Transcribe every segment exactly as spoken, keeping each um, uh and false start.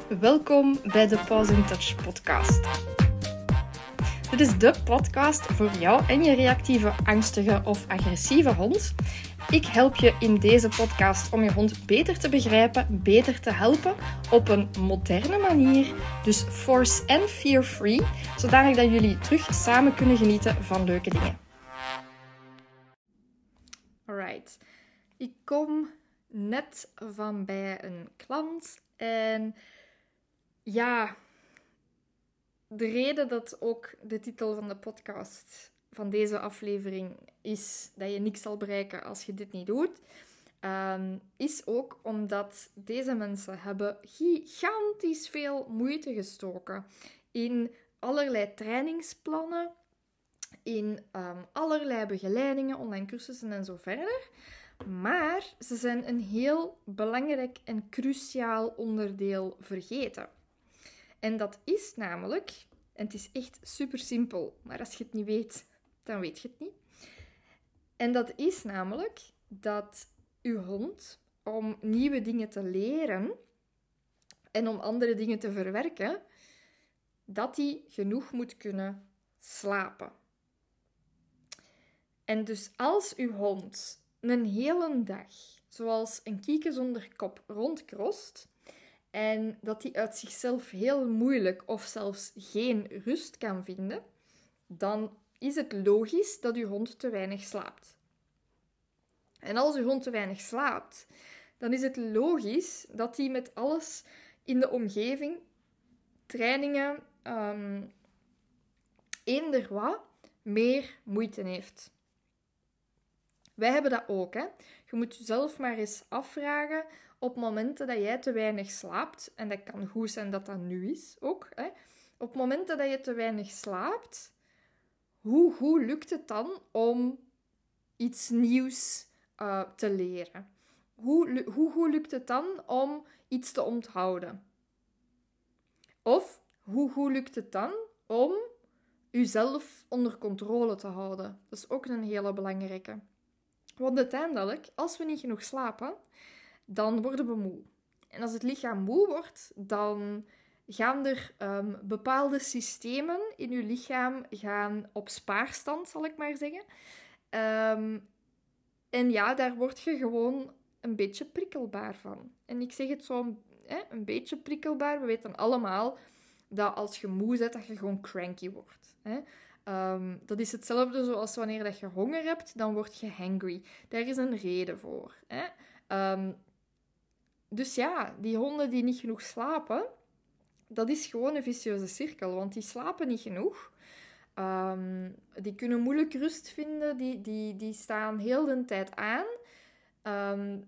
Welkom bij de Pause in Touch podcast. Dit is de podcast voor jou en je reactieve, angstige of agressieve hond. Ik help je in deze podcast om je hond beter te begrijpen, beter te helpen op een moderne manier. Dus force en fear-free, zodanig dat jullie terug samen kunnen genieten van leuke dingen. Alright, ik kom net van bij een klant en ja, de reden dat ook de titel van de podcast van deze aflevering is dat je niks zal bereiken als je dit niet doet, um, is ook omdat deze mensen hebben gigantisch veel moeite gestoken in allerlei trainingsplannen, in um, allerlei begeleidingen, online cursussen en zo verder. Maar ze zijn een heel belangrijk en cruciaal onderdeel vergeten. En dat is namelijk, en het is echt super simpel, maar als je het niet weet, dan weet je het niet. En dat is namelijk dat je hond, om nieuwe dingen te leren en om andere dingen te verwerken, dat hij genoeg moet kunnen slapen. En dus als uw hond een hele dag, zoals een kieken zonder kop, rondkrost en dat hij uit zichzelf heel moeilijk of zelfs geen rust kan vinden, dan is het logisch dat uw hond te weinig slaapt. En als uw hond te weinig slaapt, dan is het logisch dat hij met alles in de omgeving, trainingen, um, eender wat, meer moeite heeft. Wij hebben dat ook, hè. Je moet jezelf maar eens afvragen op momenten dat jij te weinig slaapt, en dat kan goed zijn dat dat nu is ook, hè. Op momenten dat je te weinig slaapt, hoe goed lukt het dan om iets nieuws uh, te leren? Hoe, hoe goed lukt het dan om iets te onthouden? Of hoe goed lukt het dan om jezelf onder controle te houden? Dat is ook een hele belangrijke. Want uiteindelijk, als we niet genoeg slapen, dan worden we moe. En als het lichaam moe wordt, dan gaan er um, bepaalde systemen in je lichaam gaan op spaarstand, zal ik maar zeggen. Um, en ja, daar word je gewoon een beetje prikkelbaar van. En ik zeg het zo hè, een beetje prikkelbaar. We weten allemaal dat als je moe bent, dat je gewoon cranky wordt. Hè. Um, dat is hetzelfde zoals wanneer dat je honger hebt, dan word je hangry. Daar is een reden voor. Hè. Um, dus ja, die honden die niet genoeg slapen, dat is gewoon een vicieuze cirkel, want die slapen niet genoeg. Um, die kunnen moeilijk rust vinden, die, die, die staan heel de tijd aan. Um,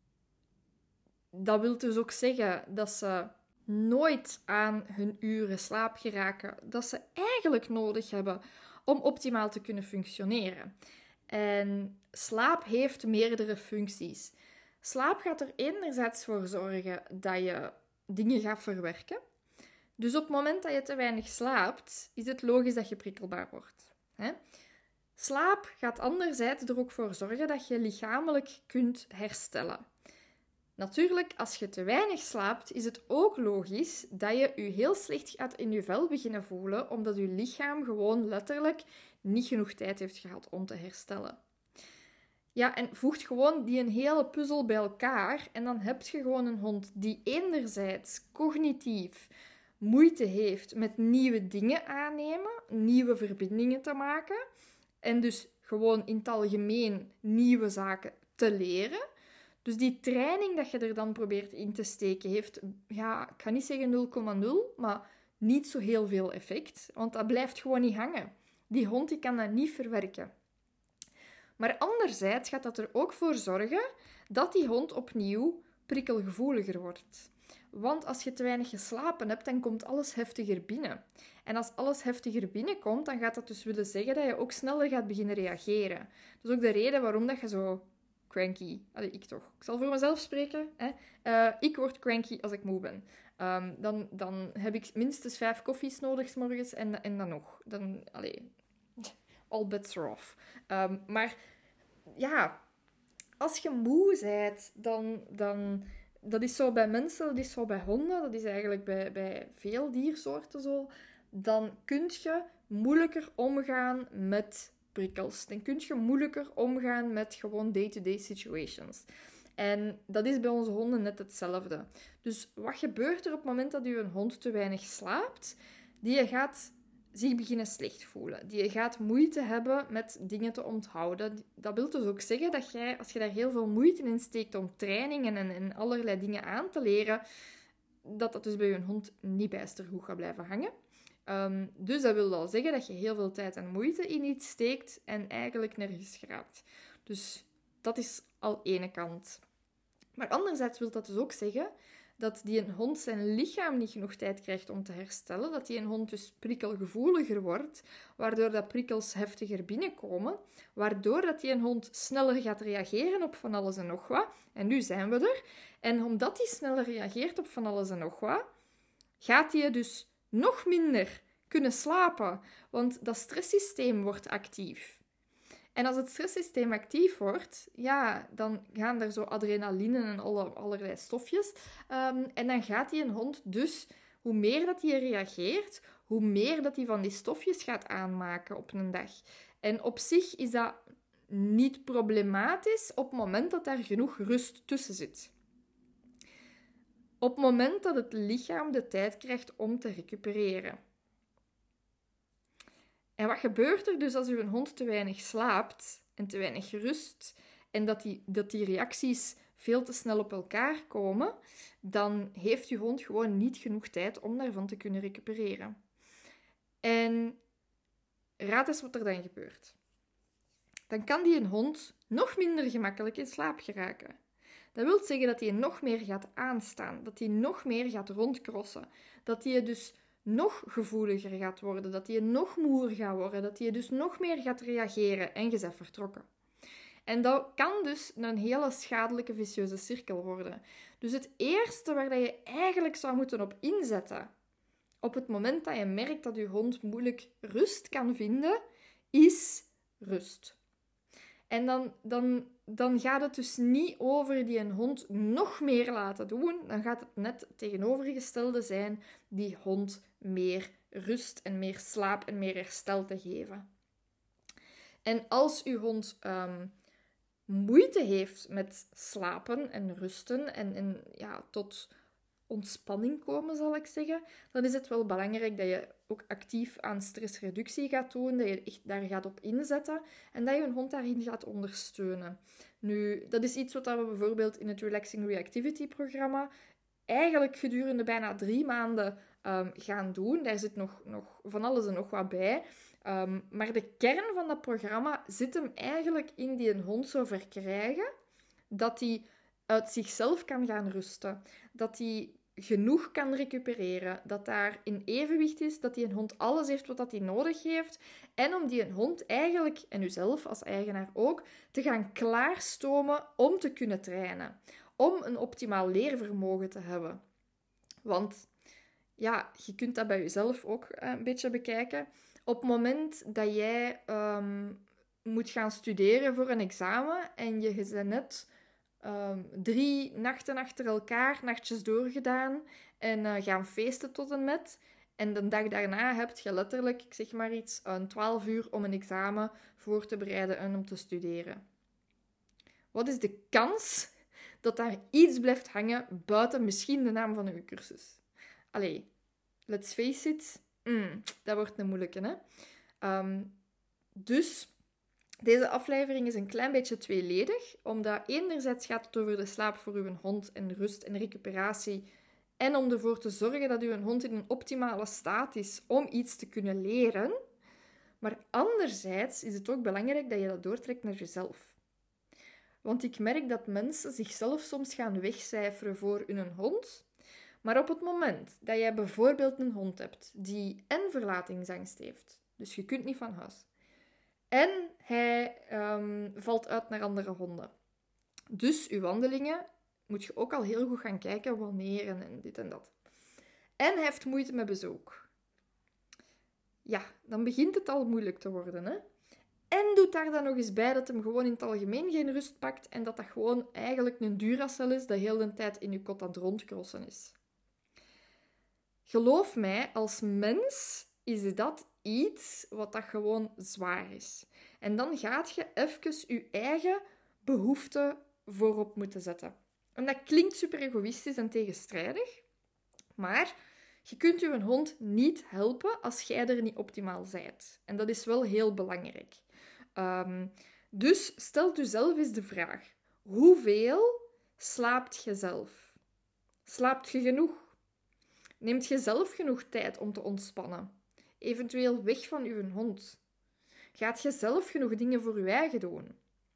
dat wil dus ook zeggen dat ze nooit aan hun uren slaap geraken, dat ze eigenlijk nodig hebben om optimaal te kunnen functioneren. En slaap heeft meerdere functies. Slaap gaat er enerzijds voor zorgen dat je dingen gaat verwerken. Dus op het moment dat je te weinig slaapt, is het logisch dat je prikkelbaar wordt. Hè? Slaap gaat anderzijds er ook voor zorgen dat je lichamelijk kunt herstellen. Natuurlijk, als je te weinig slaapt, is het ook logisch dat je je heel slecht gaat in je vel beginnen voelen, omdat je lichaam gewoon letterlijk niet genoeg tijd heeft gehad om te herstellen. Ja, en voegt gewoon die een hele puzzel bij elkaar en dan heb je gewoon een hond die enerzijds cognitief moeite heeft met nieuwe dingen aannemen, nieuwe verbindingen te maken en dus gewoon in het algemeen nieuwe zaken te leren. Dus die training dat je er dan probeert in te steken heeft, ja, ik ga niet zeggen nul komma nul, maar niet zo heel veel effect, want dat blijft gewoon niet hangen. Die hond die kan dat niet verwerken. Maar anderzijds gaat dat er ook voor zorgen dat die hond opnieuw prikkelgevoeliger wordt. Want als je te weinig geslapen hebt, dan komt alles heftiger binnen. En als alles heftiger binnenkomt, dan gaat dat dus willen zeggen dat je ook sneller gaat beginnen reageren. Dat is ook de reden waarom dat je zo cranky... Allee, ik toch. Ik zal voor mezelf spreken. Hè? Uh, ik word cranky als ik moe ben. Um, dan, dan heb ik minstens vijf koffies nodig 's morgens en, en dan nog. Dan, allee, all bets are off. Um, maar ja, als je moe bent, dan, dan Dat is zo bij mensen, dat is zo bij honden, dat is eigenlijk bij, bij veel diersoorten zo. Dan kun je moeilijker omgaan met prikkels. Dan kun je moeilijker omgaan met gewoon day-to-day situations. En dat is bij onze honden net hetzelfde. Dus wat gebeurt er op het moment dat je een hond te weinig slaapt? Die gaat zich beginnen slecht voelen. Die gaat moeite hebben met dingen te onthouden. Dat wil dus ook zeggen dat jij, als je daar heel veel moeite in steekt om trainingen en, en allerlei dingen aan te leren, dat dat dus bij je hond niet bijster goed gaat blijven hangen. Um, dus dat wil wel zeggen dat je heel veel tijd en moeite in iets steekt en eigenlijk nergens geraakt. Dus dat is al ene kant. Maar anderzijds wil dat dus ook zeggen dat die een hond zijn lichaam niet genoeg tijd krijgt om te herstellen, dat die een hond dus prikkelgevoeliger wordt, waardoor dat prikkels heftiger binnenkomen, waardoor dat die een hond sneller gaat reageren op van alles en nog wat. En nu zijn we er. En omdat die sneller reageert op van alles en nog wat, gaat die dus nog minder kunnen slapen, want dat stresssysteem wordt actief. En als het stresssysteem actief wordt, ja, dan gaan er zo adrenaline en alle, allerlei stofjes. Um, en dan gaat die een hond dus, hoe meer dat hij reageert, hoe meer dat hij van die stofjes gaat aanmaken op een dag. En op zich is dat niet problematisch op het moment dat daar genoeg rust tussen zit. Op het moment dat het lichaam de tijd krijgt om te recupereren. En wat gebeurt er dus als uw hond te weinig slaapt en te weinig rust en dat die, dat die reacties veel te snel op elkaar komen, dan heeft uw hond gewoon niet genoeg tijd om daarvan te kunnen recupereren. En raad eens wat er dan gebeurt. Dan kan die een hond nog minder gemakkelijk in slaap geraken. Dat wil zeggen dat hij nog meer gaat aanstaan, dat hij nog meer gaat rondcrossen, dat hij dus nog gevoeliger gaat worden, dat hij nog moer gaat worden, dat hij dus nog meer gaat reageren en je bent vertrokken. En dat kan dus een hele schadelijke vicieuze cirkel worden. Dus het eerste waar je eigenlijk zou moeten op inzetten, op het moment dat je merkt dat je hond moeilijk rust kan vinden, is rust. En dan, dan, dan gaat het dus niet over die een hond nog meer laten doen. Dan gaat het net het tegenovergestelde zijn, die hond meer rust en meer slaap en meer herstel te geven. En als uw hond um, moeite heeft met slapen en rusten en, en ja, tot ontspanning komen, zal ik zeggen, dan is het wel belangrijk dat je ook actief aan stressreductie gaat doen, dat je echt daar gaat op inzetten en dat je een hond daarin gaat ondersteunen. Nu, dat is iets wat we bijvoorbeeld in het Relaxing Reactivity-programma eigenlijk gedurende bijna drie maanden um, gaan doen. Daar zit nog, nog van alles en nog wat bij. Um, maar de kern van dat programma zit hem eigenlijk in die een hond zo verkrijgen dat hij uit zichzelf kan gaan rusten. Dat hij genoeg kan recupereren. Dat daar in evenwicht is. Dat die een hond alles heeft wat hij nodig heeft. En om die een hond eigenlijk, en uzelf als eigenaar ook, te gaan klaarstomen om te kunnen trainen. Om een optimaal leervermogen te hebben. Want ja, je kunt dat bij jezelf ook een beetje bekijken. Op het moment dat jij um, moet gaan studeren voor een examen en je bent net um, drie nachten achter elkaar, nachtjes doorgedaan en uh, gaan feesten tot en met. En de dag daarna heb je letterlijk, ik zeg maar iets, een twaalf uur om een examen voor te bereiden en om te studeren. Wat is de kans dat daar iets blijft hangen buiten misschien de naam van uw cursus? Allee, let's face it, mm, dat wordt een moeilijke, hè? Um, dus deze aflevering is een klein beetje tweeledig, omdat enerzijds gaat het over de slaap voor uw hond en rust en recuperatie en om ervoor te zorgen dat uw hond in een optimale staat is om iets te kunnen leren. Maar anderzijds is het ook belangrijk dat je dat doortrekt naar jezelf. Want ik merk dat mensen zichzelf soms gaan wegcijferen voor hun hond. Maar op het moment dat jij bijvoorbeeld een hond hebt die en verlatingsangst heeft, dus je kunt niet van huis, en hij um, valt uit naar andere honden. Dus je wandelingen moet je ook al heel goed gaan kijken wanneer en, en dit en dat. En hij heeft moeite met bezoek. Ja, dan begint het al moeilijk te worden, hè? En doet daar dan nog eens bij dat hem gewoon in het algemeen geen rust pakt en dat dat gewoon eigenlijk een Duracell is dat heel de tijd in je kot aan het rondcrossen is. Geloof mij, als mens is dat iets wat dat gewoon zwaar is. En dan gaat je even je eigen behoeften voorop moeten zetten. En dat klinkt super egoïstisch en tegenstrijdig, maar je kunt je hond niet helpen als jij er niet optimaal bent. En dat is wel heel belangrijk. Um, dus stelt u zelf eens de vraag: hoeveel slaapt je zelf? Slaapt je genoeg? Neemt je zelf genoeg tijd om te ontspannen? Eventueel weg van uw hond? Gaat je zelf genoeg dingen voor je eigen doen?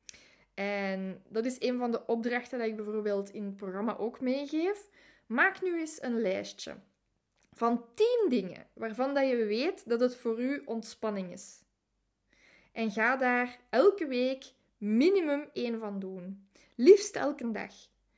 En dat is een van de opdrachten die ik bijvoorbeeld in het programma ook meegeef. Maak nu eens een lijstje van tien dingen waarvan dat je weet dat het voor u ontspanning is. En ga daar elke week minimum één van doen. Liefst elke dag.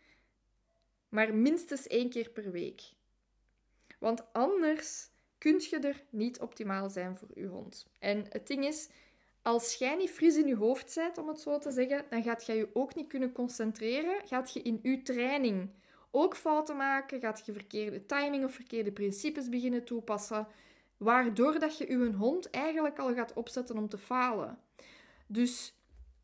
Maar minstens één keer per week. Want anders kun je er niet optimaal zijn voor je hond. En het ding is, als jij niet fris in je hoofd bent, om het zo te zeggen, dan gaat je je ook niet kunnen concentreren. Gaat je in je training ook fouten maken, gaat je verkeerde timing of verkeerde principes beginnen toepassen, waardoor dat je je hond eigenlijk al gaat opzetten om te falen. Dus,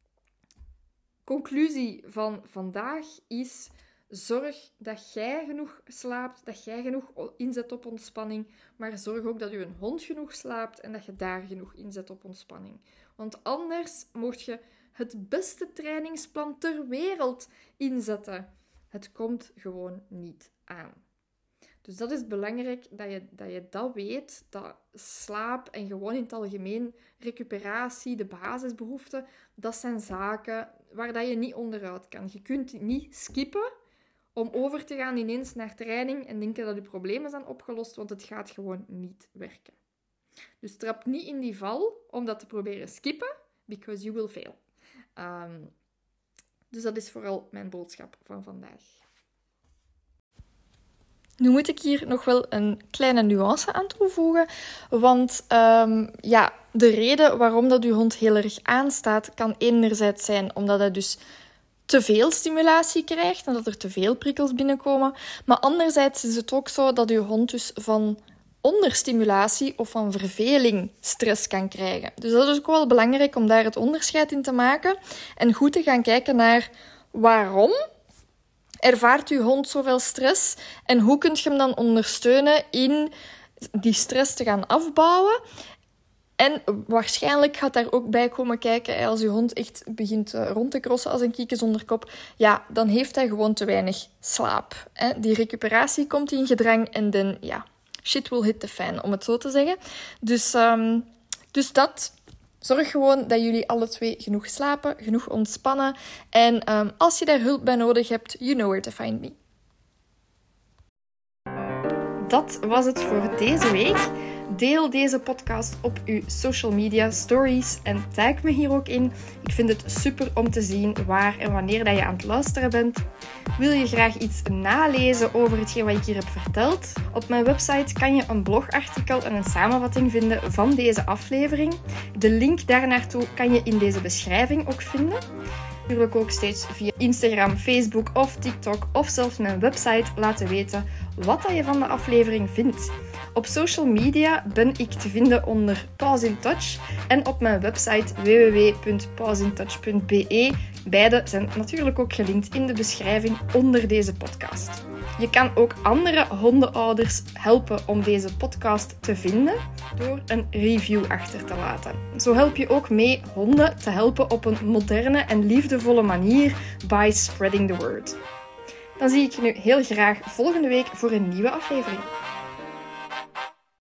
conclusie van vandaag is: zorg dat jij genoeg slaapt, dat jij genoeg inzet op ontspanning, maar zorg ook dat je hond genoeg slaapt en dat je daar genoeg inzet op ontspanning. Want anders mocht je het beste trainingsplan ter wereld inzetten. Het komt gewoon niet aan. Dus dat is belangrijk dat je, dat je dat weet, dat slaap en gewoon in het algemeen recuperatie, de basisbehoeften, dat zijn zaken waar dat je niet onderuit kan. Je kunt niet skippen om over te gaan ineens naar training en denken dat je problemen zijn opgelost, want het gaat gewoon niet werken. Dus trap niet in die val om dat te proberen skippen, because you will fail. Um, dus dat is vooral mijn boodschap van vandaag. Nu moet ik hier nog wel een kleine nuance aan toevoegen, want um, ja, de reden waarom dat uw hond heel erg aanstaat, kan enerzijds zijn omdat hij dus te veel stimulatie krijgt en dat er te veel prikkels binnenkomen, maar anderzijds is het ook zo dat uw hond dus van onderstimulatie of van verveling stress kan krijgen. Dus dat is ook wel belangrijk om daar het onderscheid in te maken en goed te gaan kijken naar waarom ervaart uw hond zoveel stress en hoe kunt je hem dan ondersteunen in die stress te gaan afbouwen. En waarschijnlijk gaat daar ook bij komen kijken, als je hond echt begint rond te crossen als een kieken zonder kop, ja, dan heeft hij gewoon te weinig slaap. Die recuperatie komt in gedrang en dan, ja, shit will hit the fan, om het zo te zeggen. Dus, um, dus dat, zorg gewoon dat jullie alle twee genoeg slapen, genoeg ontspannen. En um, als je daar hulp bij nodig hebt, you know where to find me. Dat was het voor deze week. Deel deze podcast op uw social media stories en tag me hier ook in. Ik vind het super om te zien waar en wanneer dat je aan het luisteren bent. Wil je graag iets nalezen over hetgeen wat ik hier heb verteld? Op mijn website kan je een blogartikel en een samenvatting vinden van deze aflevering. De link daarnaartoe kan je in deze beschrijving ook vinden. Natuurlijk ook steeds via Instagram, Facebook of TikTok of zelfs mijn website laten weten wat je van de aflevering vindt. Op social media ben ik te vinden onder Paws in Touch en op mijn website w w w punt paws in touch punt b e. Beide zijn natuurlijk ook gelinkt in de beschrijving onder deze podcast. Je kan ook andere hondenouders helpen om deze podcast te vinden door een review achter te laten. Zo help je ook mee honden te helpen op een moderne en liefdevolle manier by spreading the word. Dan zie ik je nu heel graag volgende week voor een nieuwe aflevering.